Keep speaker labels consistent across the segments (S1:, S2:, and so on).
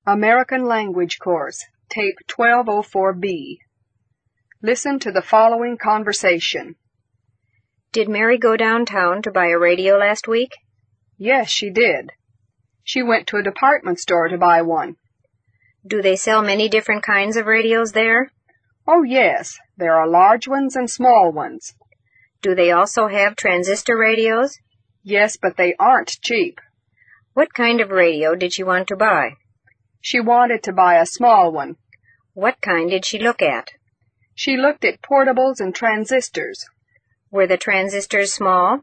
S1: American Language Course, Tape 1204B. Listen to the following conversation.
S2: Did Mary go downtown to buy a radio last week?
S1: Yes, she did. She went to a department store to buy one.
S2: Do they sell many different kinds of radios there?
S1: Oh, yes. There are large ones and small ones.
S2: Do they also have transistor radios?
S1: Yes, but they aren't cheap.
S2: What kind of radio did she want to buy?
S1: She wanted to buy a small one.
S2: What kind did she look at?
S1: She looked at portables and transistors.
S2: Were the transistors small?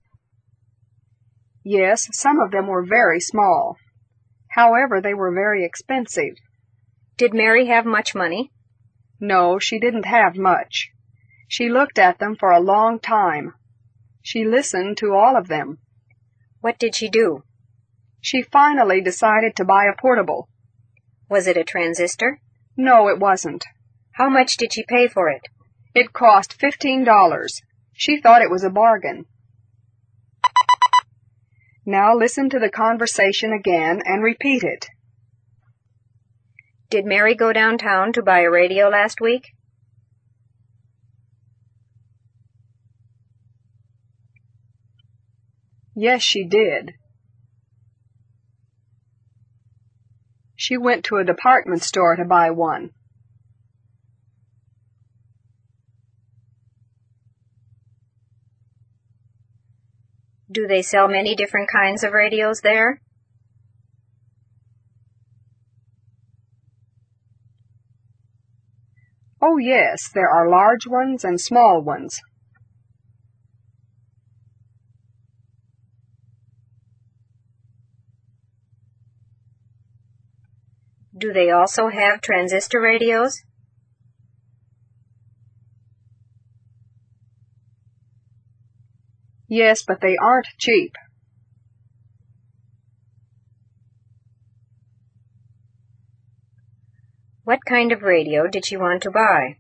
S1: Yes, some of them were very small. However, they were very expensive.
S2: Did Mary have much money?
S1: No, she didn't have much. She looked at them for a long time. She listened to all of them.
S2: What did she do?
S1: She finally decided to buy a portable.
S2: Was it a transistor?
S1: No, it wasn't.
S2: How much did she pay for it?
S1: It cost $15. She thought it was a bargain. Now listen to the conversation again and repeat it.
S2: Did Mary go downtown to buy a radio last week?
S1: Yes, she did. She went to a department store to buy one.
S2: Do they sell many different kinds of radios there?
S1: Oh, yes, there are large ones and small ones.
S2: Do they also have transistor radios?
S1: Yes, but they aren't cheap.
S2: What kind of radio did she want to buy?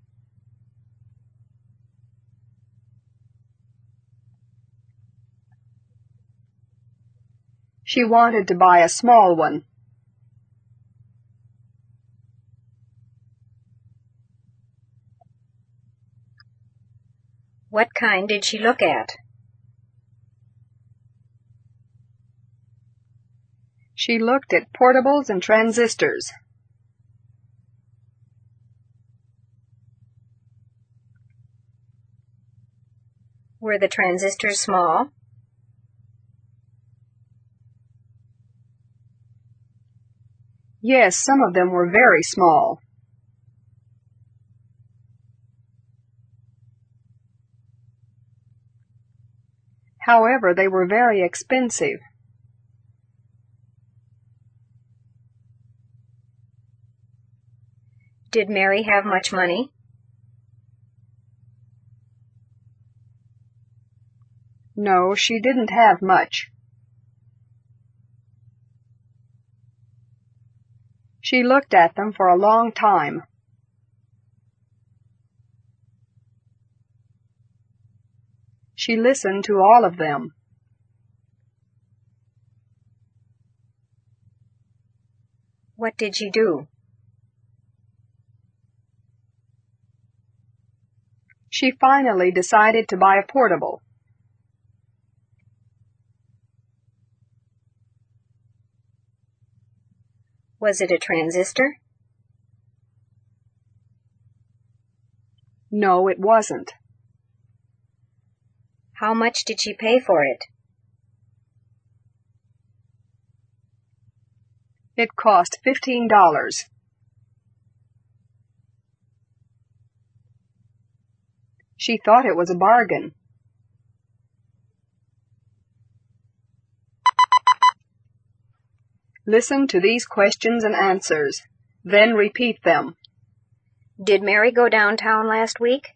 S1: She wanted to buy a small one.
S2: What kind did she look at?
S1: She looked at portables and transistors.
S2: Were the transistors small?
S1: Yes, some of them were very small. However, they were very expensive.
S2: Did Mary have much money?
S1: No, she didn't have much. She looked at them for a long time. She listened to all of them.
S2: What did she do?
S1: She finally decided to buy a portable.
S2: Was it a transistor?
S1: No, it wasn't.
S2: How much did she pay for it?
S1: It cost $15. She thought it was a bargain. Listen to these questions and answers, then repeat them.
S2: Did Mary go downtown last week?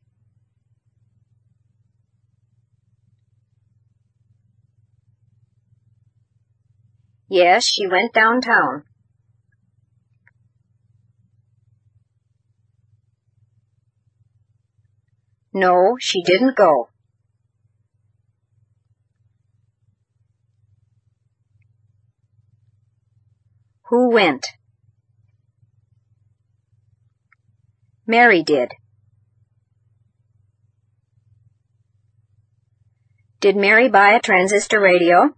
S2: Yes, she went downtown. No, she didn't go. Who went? Mary did. Did Mary buy a transistor radio?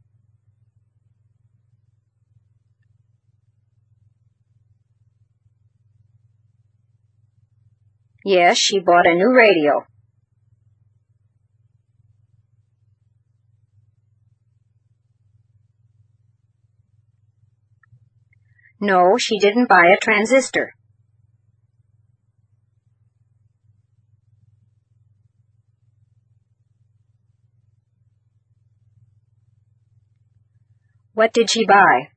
S2: Yes, she bought a new radio. No, she didn't buy a transistor. What did she buy?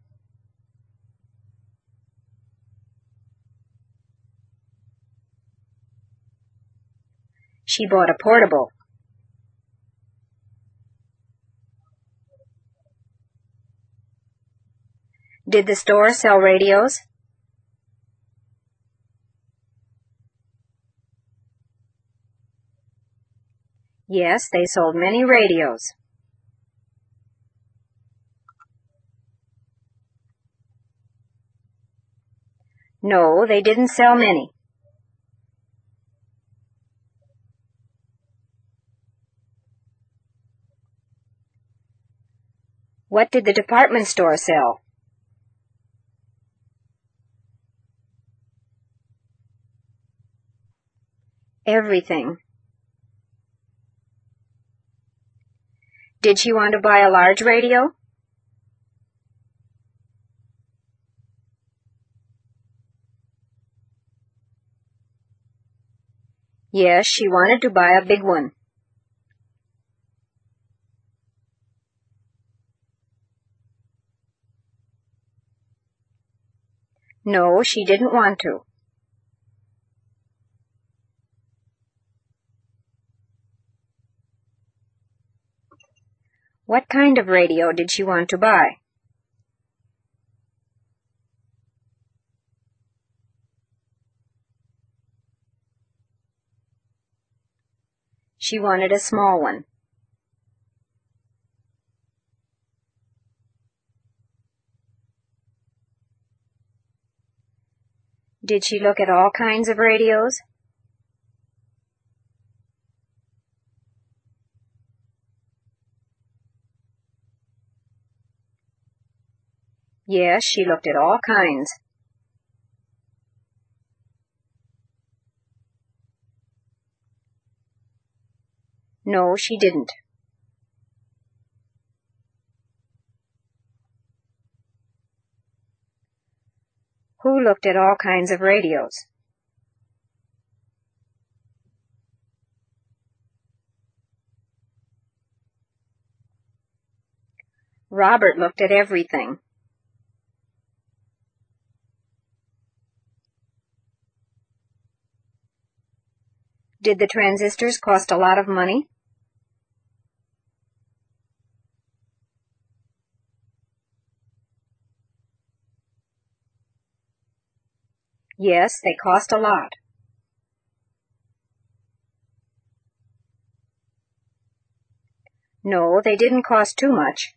S2: She bought a portable. Did the store sell radios? Yes, they sold many radios. No, they didn't sell many. What did the department store sell? Everything. Did she want to buy a large radio? Yes, she wanted to buy a big one. No, she didn't want to. What kind of radio did she want to buy? She wanted a small one. Did she look at all kinds of radios? Yes, she looked at all kinds. No, she didn't. Who looked at all kinds of radios? Robert looked at everything. Did the transistors cost a lot of money? Yes, they cost a lot. No, they didn't cost too much.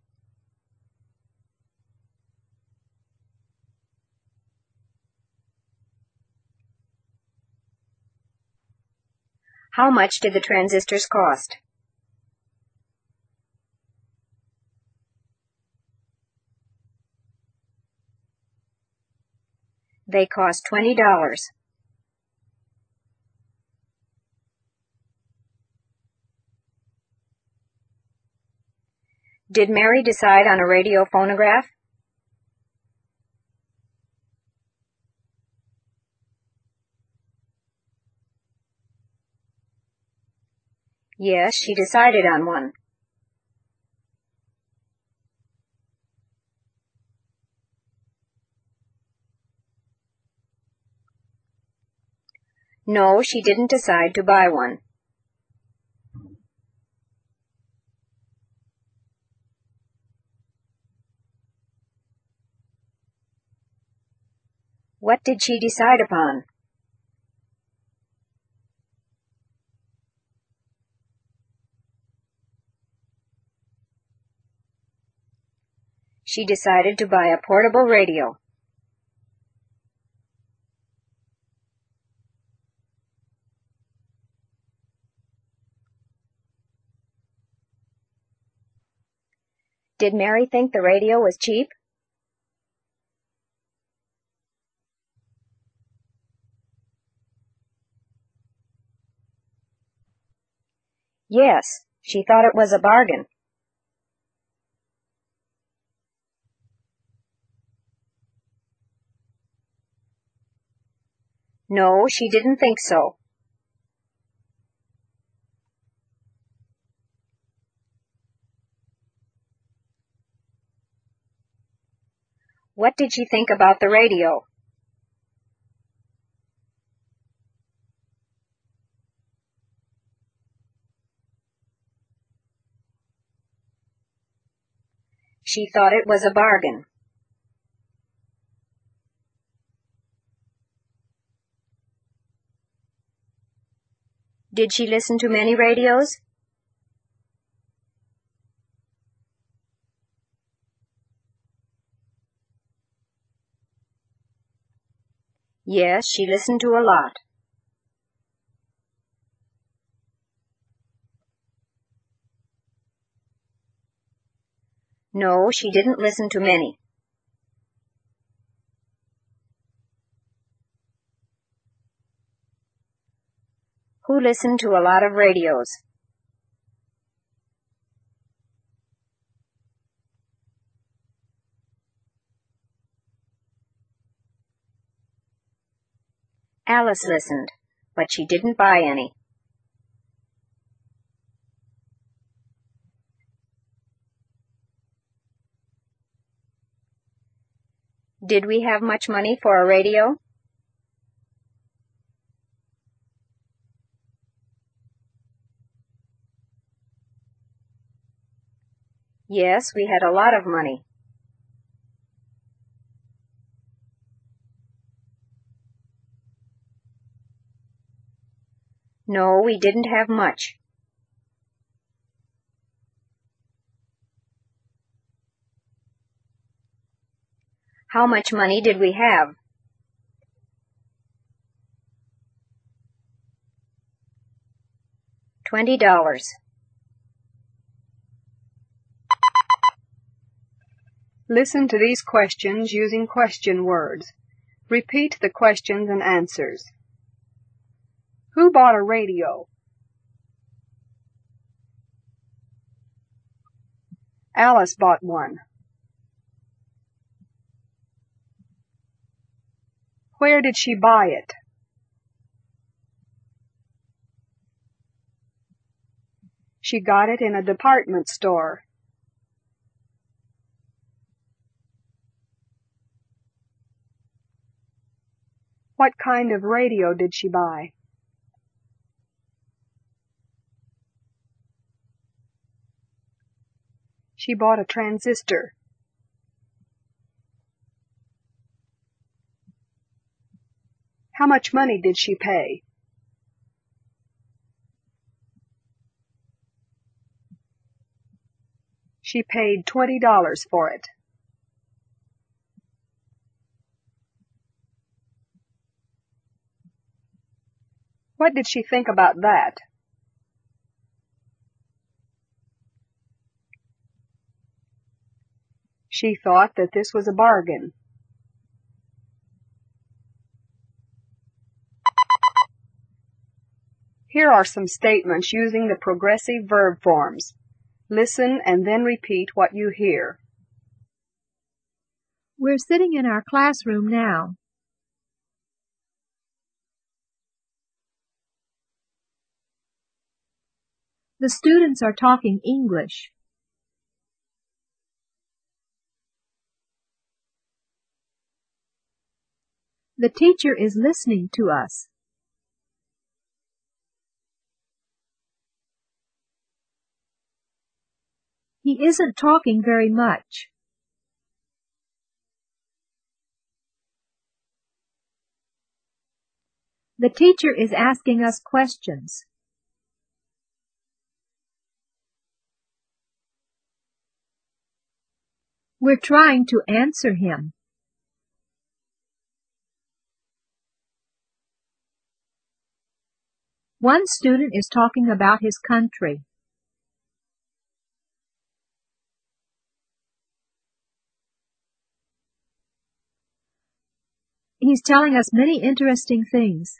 S2: How much did the transistors cost? They cost $20. Did Mary decide on a radio phonograph? Yes, she decided on one. No, she didn't decide to buy one. What did she decide upon? She decided to buy a portable radio. Did Mary think the radio was cheap? Yes, she thought it was a bargain. No, she didn't think so. What did she think about the radio? She thought it was a bargain. Did she listen to many radios? Yes, she listened to a lot. No, she didn't listen to many. Who listened to a lot of radios? Alice listened, but she didn't buy any. Did we have much money for a radio? Yes, we had a lot of money. No, we didn't have much. How much money did we have? $20.
S1: Listen to these questions using question words. Repeat the questions and answers. Who bought a radio? Alice bought one. Where did she buy it? She got it in a department store. What kind of radio did she buy? She bought a transistor. How much money did she pay? She paid $20 for it. What did she think about that? She thought that this was a bargain. Here are some statements using the progressive verb forms. Listen and then repeat what you hear.
S3: We're sitting in our classroom now. The students are talking English. The teacher is listening to us. He isn't talking very much. The teacher is asking us questions. We're trying to answer him. One student is talking about his country. He's telling us many interesting things.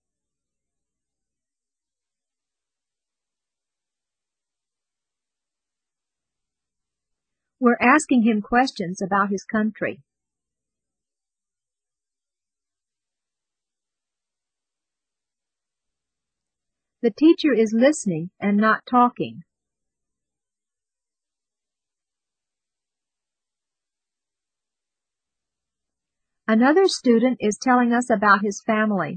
S3: We're asking him questions about his country. The teacher is listening and not talking. Another student is telling us about his family.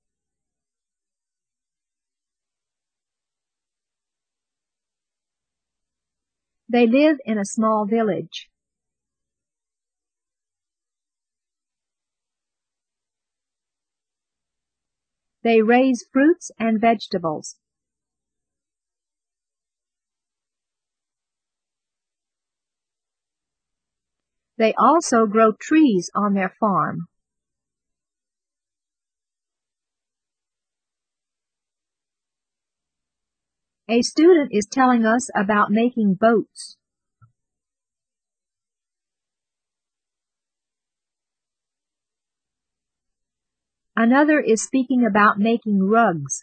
S3: They live in a small village. They raise fruits and vegetables. They also grow trees on their farm. A student is telling us about making boats. Another is speaking about making rugs.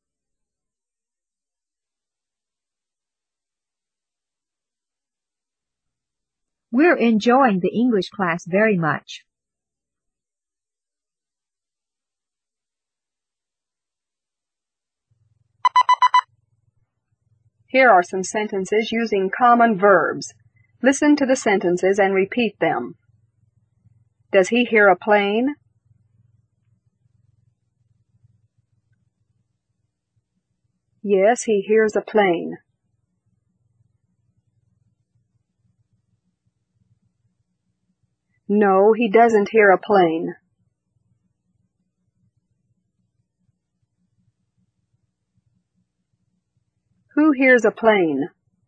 S3: We're enjoying the English class very much.
S1: Here are some sentences using common verbs. Listen to the sentences and repeat them. Does he hear a plane? Yes, he hears a plane. No, he doesn't hear a plane. Who hears a plane?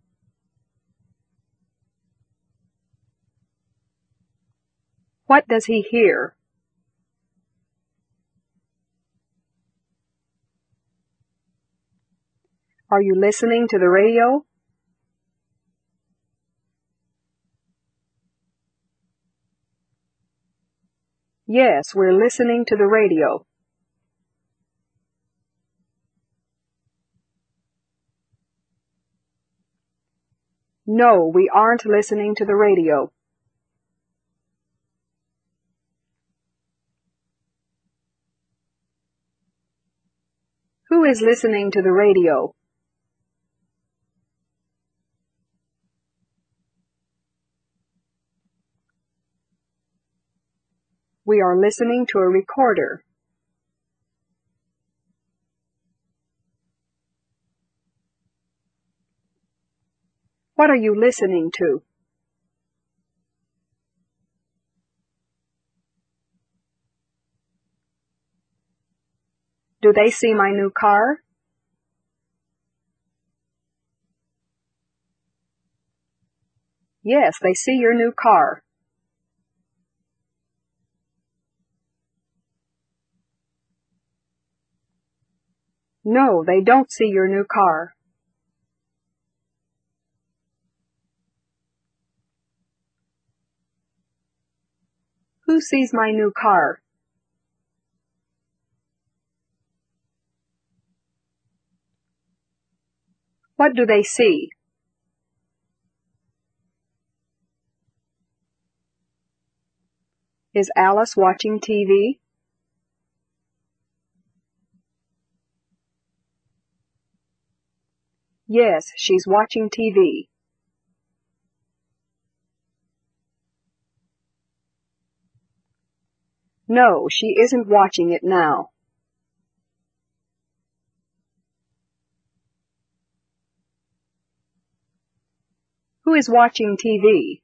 S1: What does he hear? Are you listening to the radio? Yes, we're listening to the radio. No, we aren't listening to the radio. Who is listening to the radio? We are listening to a recorder. What are you listening to? Do they see my new car? Yes, they see your new car. No, they don't see your new car. Who sees my new car? What do they see? Is Alice watching TV? Yes, she's watching TV. No, she isn't watching it now. Who is watching TV?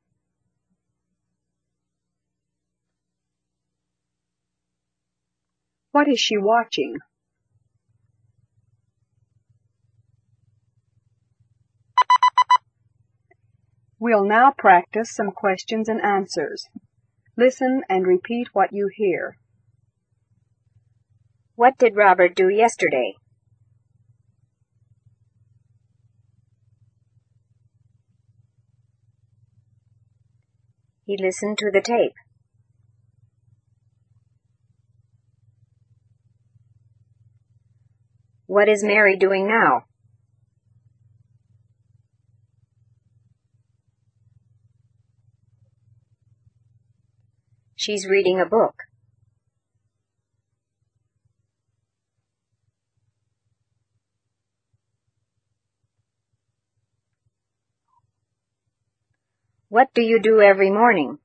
S1: What is she watching? We'll now practice some questions and answers. Listen and repeat what you hear.
S2: What did Robert do yesterday? He listened to the tape. What is Mary doing now? She's reading a book. What do you do every morning?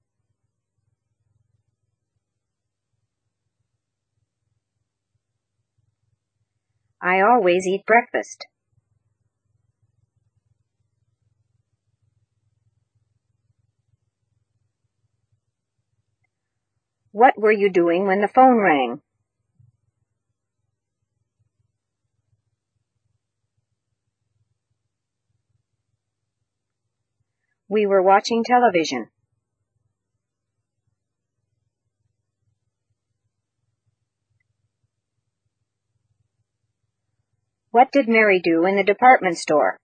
S2: I always eat breakfast. What were you doing when the phone rang? We were watching television. What did Mary do in the department store?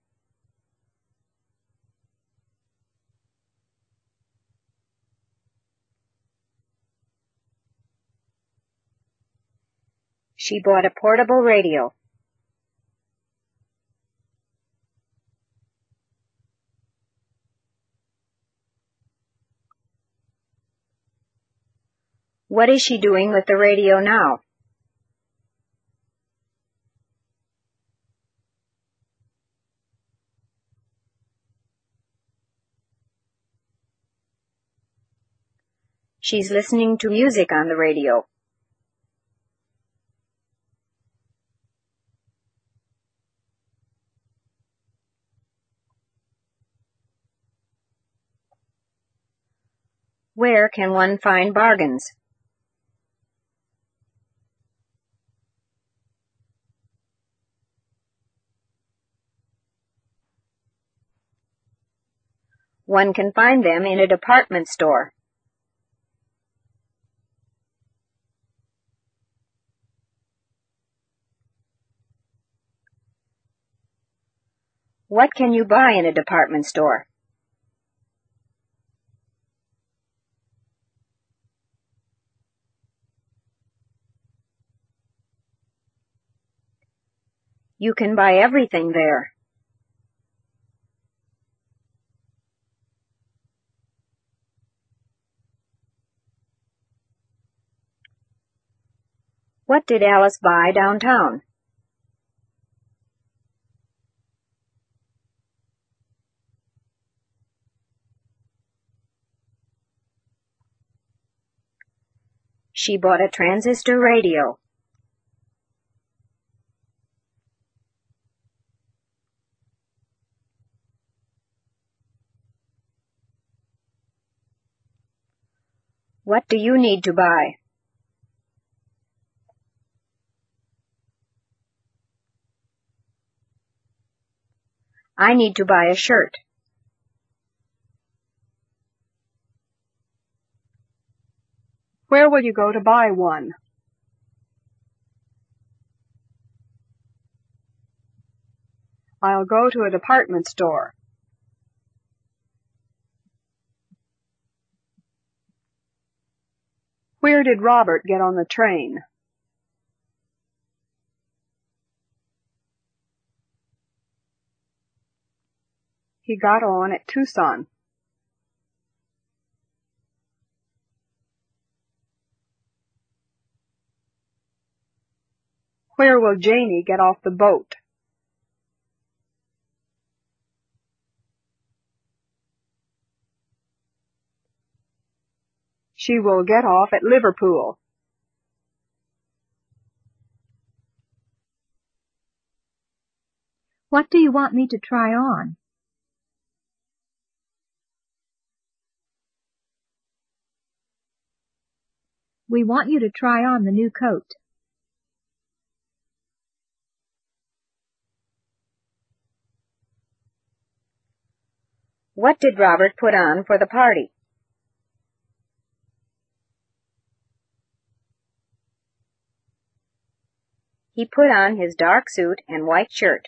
S2: She bought a portable radio. What is she doing with the radio now? She's listening to music on the radio. Where can one find bargains? One can find them in a department store. What can you buy in a department store? You can buy everything there. What did Alice buy downtown? She bought a transistor radio. What do you need to buy? I need to buy a shirt.
S1: Where will you go to buy one? I'll go to a department store. Where did Robert get on the train? He got on at Tucson. Where will Janie get off the boat? She will get off at Liverpool.
S3: What do you want me to try on? We want you to try on the new coat.
S2: What did Robert put on for the party? He put on his dark suit and white shirt.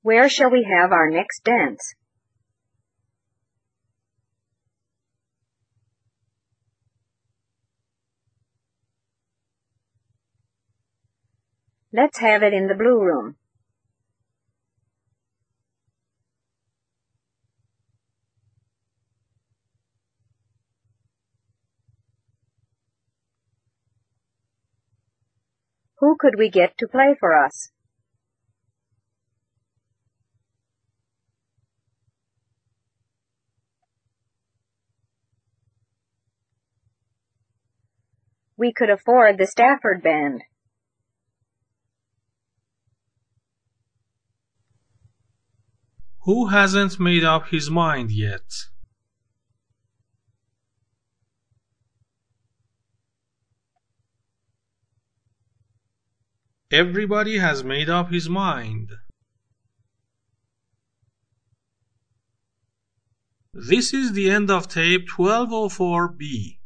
S2: Where shall we have our next dance? Let's have it in the blue room. Who could we get to play for us? We could afford the Stafford Band.
S4: Who hasn't made up his mind yet? Everybody has made up his mind. This is the end of tape 1204B.